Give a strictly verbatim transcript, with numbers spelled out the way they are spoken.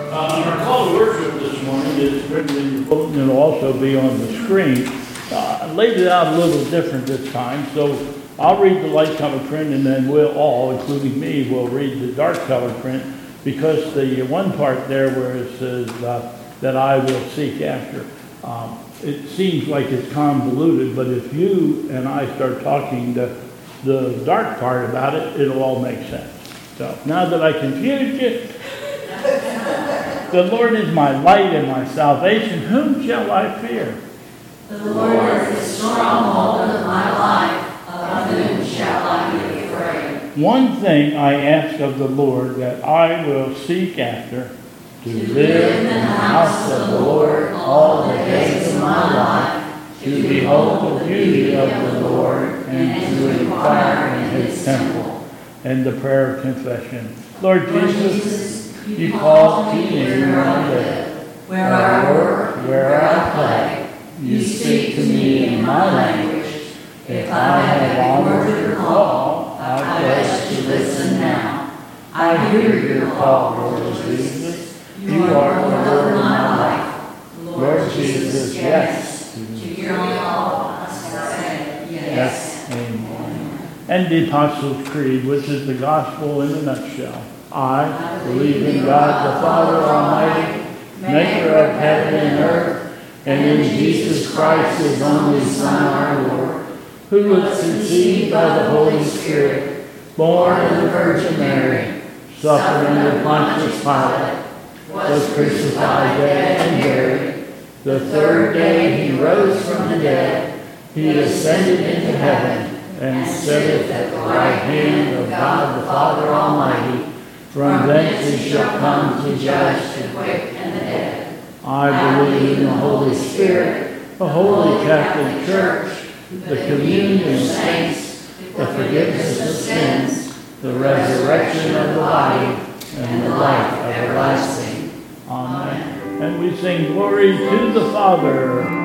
Uh, our call to worship this morning is written in the book and it'll also be on the screen. Uh, I laid it out a little different this time, so I'll read the light color print and then we'll all, including me, will read the dark color print, because the one part there where it says uh, that I will seek after, um, it seems like it's convoluted, but if you and I start talking the, the dark part about it, it'll all make sense. So now that I confused you, the Lord is my light and my salvation. Whom shall I fear? The Lord is the stronghold of my life. Of whom shall I be afraid? One thing I ask of the Lord, that I will seek after, to, to live in the house of the Lord all the days of my life, to behold the beauty of the Lord, and to inquire in his temple. And the prayer of confession. Lord Jesus, you call me where I live, where I work, where I play. You speak to me in my language. If I have a word to call, I pledge to listen now. I hear your call, Lord Jesus. You are the Lord of my life. Lord Jesus, yes. To your call, I say yes. Amen. And the Apostles' Creed, which is the gospel in a nutshell. I believe in God the Father Almighty, maker of heaven and earth, and in Jesus Christ, his only Son, our Lord, who was conceived by the Holy Spirit, born of the Virgin Mary, suffered under Pontius Pilate, was crucified, dead, and buried. The third day he rose from the dead. He ascended into heaven, and sitteth at the right hand of God the Father Almighty. From thence he shall come to judge the quick and the dead. I believe in the Holy Spirit, the Holy Catholic Church, the communion of saints, the forgiveness of sins, the resurrection of the body, and the life everlasting. Amen. And we sing glory to the Father,